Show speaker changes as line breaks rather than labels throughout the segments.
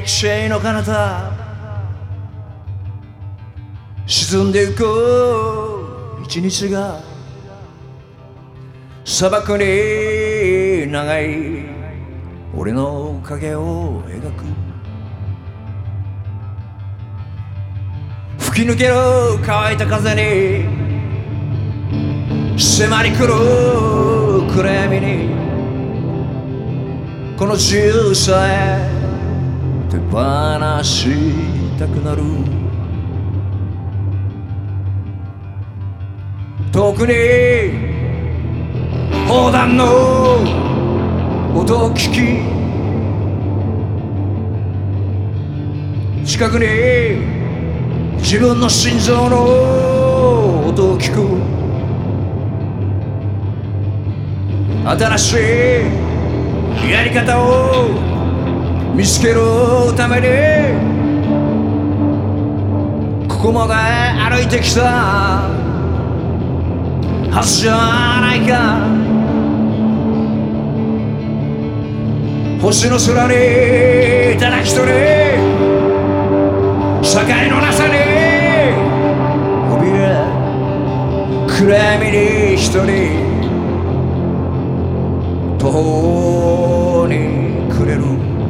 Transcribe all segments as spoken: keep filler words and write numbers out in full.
いチェイの彼方沈んでゆく一日が砂漠に長い俺の影を描く吹き抜ける乾いた風に迫り来る暗闇にこの自由さえ手放したくなる遠くに砲弾の音を聞き近くに自分の心臓の音を聞く新しいやり方を見つけるためにここまで歩いてきたはずじゃないか星の空にただ一人社会のなさに怯え暗闇に一人途方に暮れる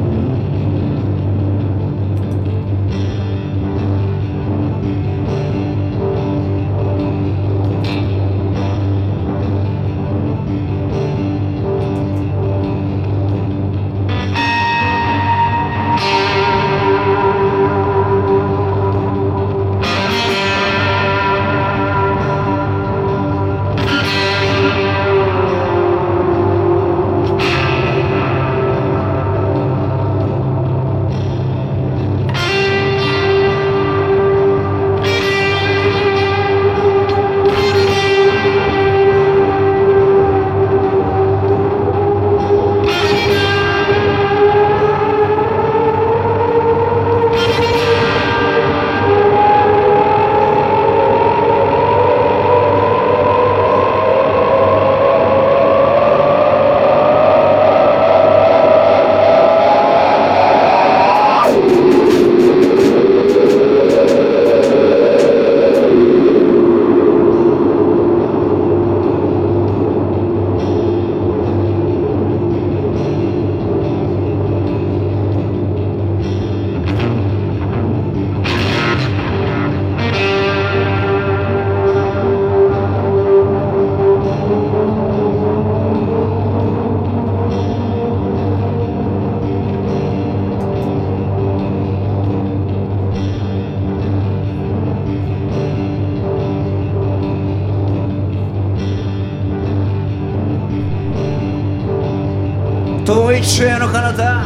遠い地への彼方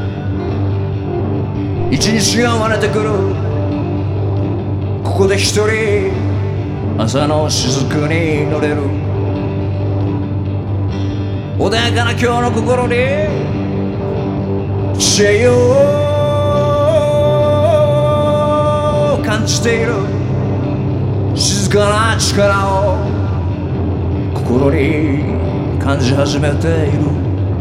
一日が生まれてくるここで一人朝の雫に乗れる穏やかな今日の心に知恵を感じている静かな力を心に感じ始めている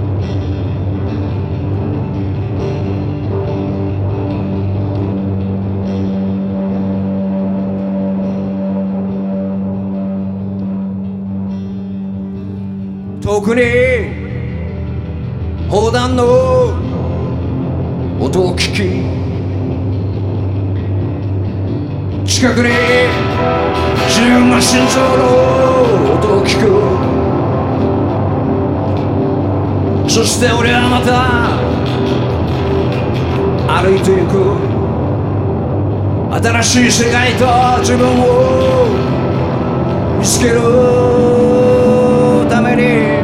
遠くに砲弾の音を聞き近くに自分の心臓の音を聞くそして俺はまた歩いてゆく新しい世界と自分を見つけるために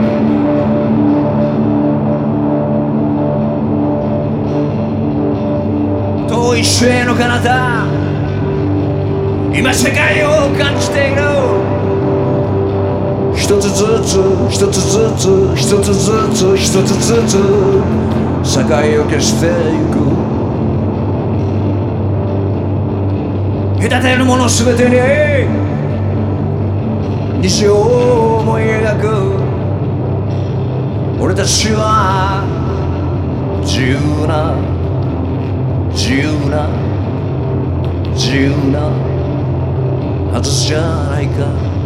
遠い地への彼方今世界を感じている一つずつ一つずつ一つずつ一つずつ境を消してゆく隔てるものすべてに虹を思い描く俺たちは自由な自由な自由なはずじゃないか